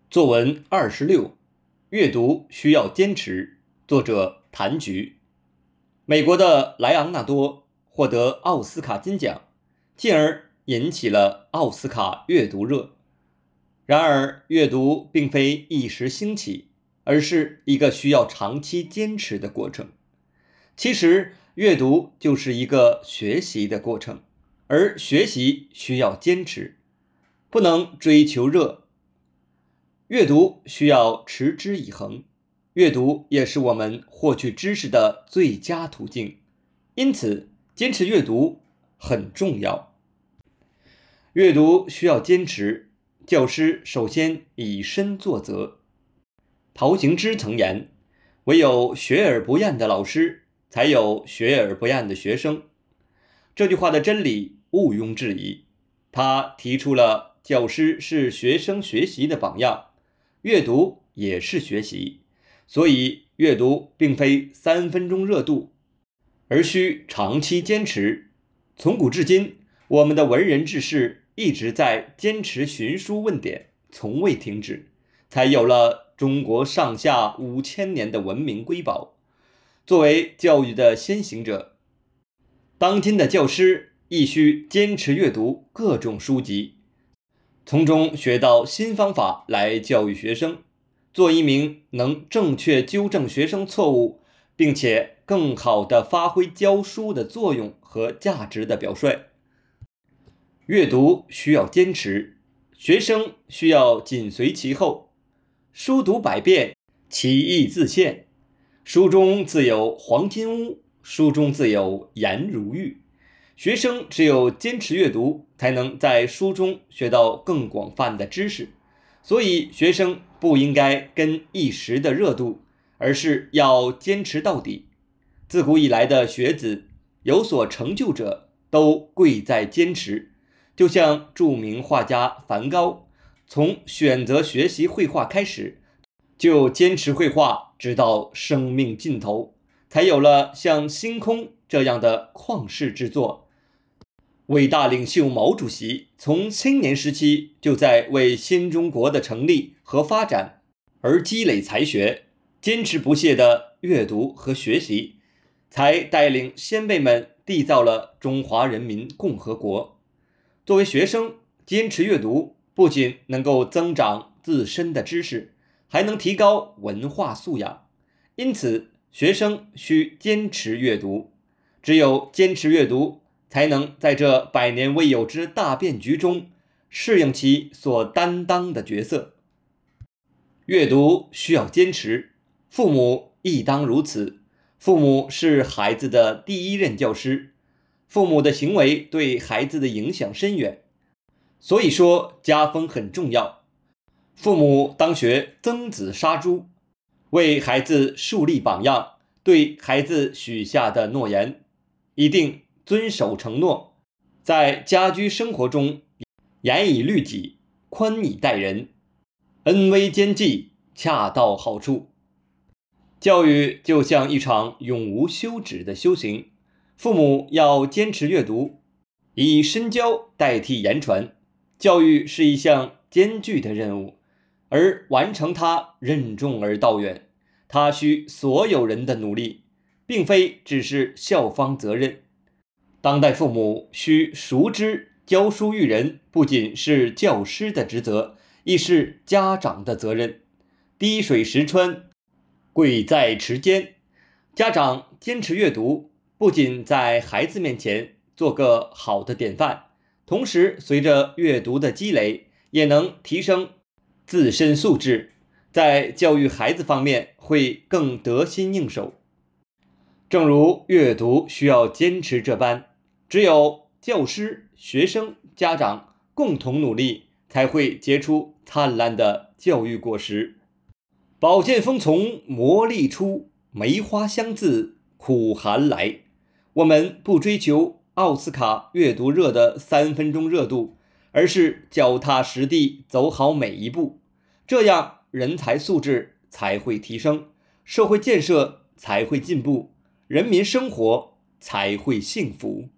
作文26，阅读需要坚持。作者谭菊。美国的莱昂纳多获得奥斯卡金奖，进而引起了奥斯卡阅读热。然而，阅读并非一时兴起，而是一个需要长期坚持的过程。其实，阅读就是一个学习的过程，而学习需要坚持，不能追求热。阅读需要持之以恒，阅读也是我们获取知识的最佳途径，因此坚持阅读很重要。阅读需要坚持，教师首先以身作则。陶行知曾言，唯有学而不厌的老师，才有学而不厌的学生。这句话的真理毋庸置疑，他提出了教师是学生学习的榜样，阅读也是学习，所以阅读并非3分钟热度，而需长期坚持。从古至今，我们的文人志士一直在坚持寻书问典，从未停止，才有了中国上下5000年的文明瑰宝。作为教育的先行者，当今的教师亦需坚持阅读各种书籍，从中学到新方法来教育学生，做一名能正确纠正学生错误，并且更好地发挥教书的作用和价值的表率。阅读需要坚持，学生需要紧随其后。书读百遍，其义自现。书中自有黄金屋，书中自有颜如玉。学生只有坚持阅读，才能在书中学到更广泛的知识。所以学生不应该跟一时的热度，而是要坚持到底。自古以来的学子，有所成就者，都贵在坚持。就像著名画家梵高，从选择学习绘画开始，就坚持绘画，直到生命尽头，才有了像《星空》这样的旷世之作。伟大领袖毛主席从青年时期就在为新中国的成立和发展而积累才学，坚持不懈的阅读和学习，才带领先辈们缔造了中华人民共和国。作为学生，坚持阅读不仅能够增长自身的知识，还能提高文化素养。因此，学生需坚持阅读，只有坚持阅读，才能在这百年未有之大变局中适应其所担当的角色。阅读需要坚持，父母亦当如此。父母是孩子的第一任教师，父母的行为对孩子的影响深远，所以说家风很重要。父母当学曾子杀猪，为孩子树立榜样，对孩子许下的诺言一定遵守承诺，在家居生活中严以律己，宽以待人，恩威兼济，恰到好处。教育就像一场永无休止的修行，父母要坚持阅读，以身教代替言传。教育是一项艰巨的任务，而完成它任重而道远，它需所有人的努力，并非只是校方责任。当代父母需熟知教书育人不仅是教师的职责，亦是家长的责任。滴水石穿，贵在持坚。家长坚持阅读，不仅在孩子面前做个好的典范，同时随着阅读的积累，也能提升自身素质，在教育孩子方面会更得心应手。正如阅读需要坚持这般，只有教师、学生、家长共同努力，才会结出灿烂的教育果实。宝剑锋从磨砺出，梅花香自苦寒来。我们不追求奥斯卡阅读热的3分钟热度，而是脚踏实地走好每一步，这样人才素质才会提升，社会建设才会进步，人民生活才会幸福。